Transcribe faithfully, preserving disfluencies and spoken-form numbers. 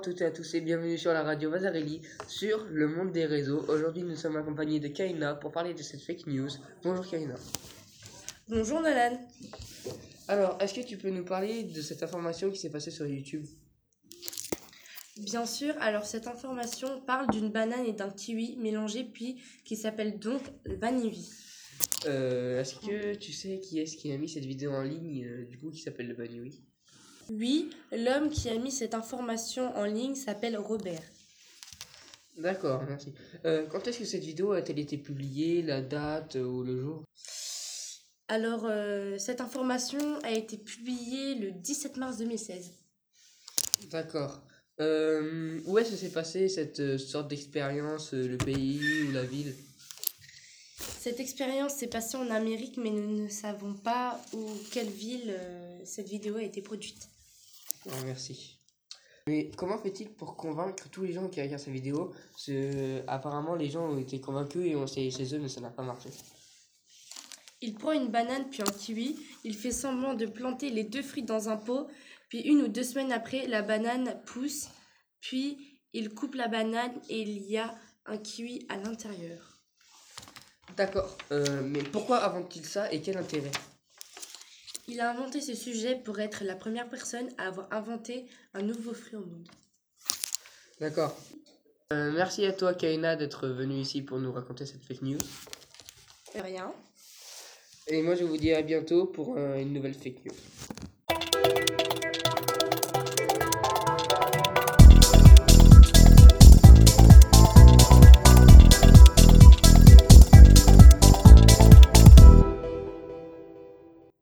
toutes et à tous et bienvenue sur la radio Vasarely sur le monde des réseaux. Aujourd'hui nous sommes accompagnés de Kaina pour parler de cette fake news. Bonjour Kaina. Bonjour Nolan. Alors, est-ce que tu peux nous parler de cette information qui s'est passée sur YouTube? Bien sûr, alors cette information parle d'une banane et d'un kiwi mélangés puis qui s'appelle donc Banivi. Euh, est-ce que tu sais qui est-ce qui a mis cette vidéo en ligne euh, du coup qui s'appelle le Baniwi? Oui, l'homme qui a mis cette information en ligne s'appelle Robert. D'accord, merci. Euh, quand est-ce que cette vidéo a-t-elle été publiée, la date euh, ou le jour? Alors, euh, cette information a été publiée le dix-sept mars deux mille seize. D'accord. Euh, où est-ce que s'est passé cette euh, sorte d'expérience, euh, le pays ou la ville? Cette expérience s'est passée en Amérique, mais nous ne savons pas où, quelle ville euh, cette vidéo a été produite. Oh, merci. Mais comment fait-il pour convaincre tous les gens qui regardent sa vidéo? Ce- Apparemment, les gens ont été convaincus et on s'est chez eux, mais ça n'a pas marché. Il prend une banane puis un kiwi, il fait semblant de planter les deux fruits dans un pot, puis une ou deux semaines après, la banane pousse, puis il coupe la banane et il y a un kiwi à l'intérieur. D'accord. Euh, mais pourquoi invente-t-il ça et quel intérêt? Il a inventé ce sujet pour être la première personne à avoir inventé un nouveau fruit au monde. D'accord. Euh, merci à toi, Kaina, d'être venue ici pour nous raconter cette fake news. Rien. Et moi, je vous dis à bientôt pour euh, une nouvelle fake news.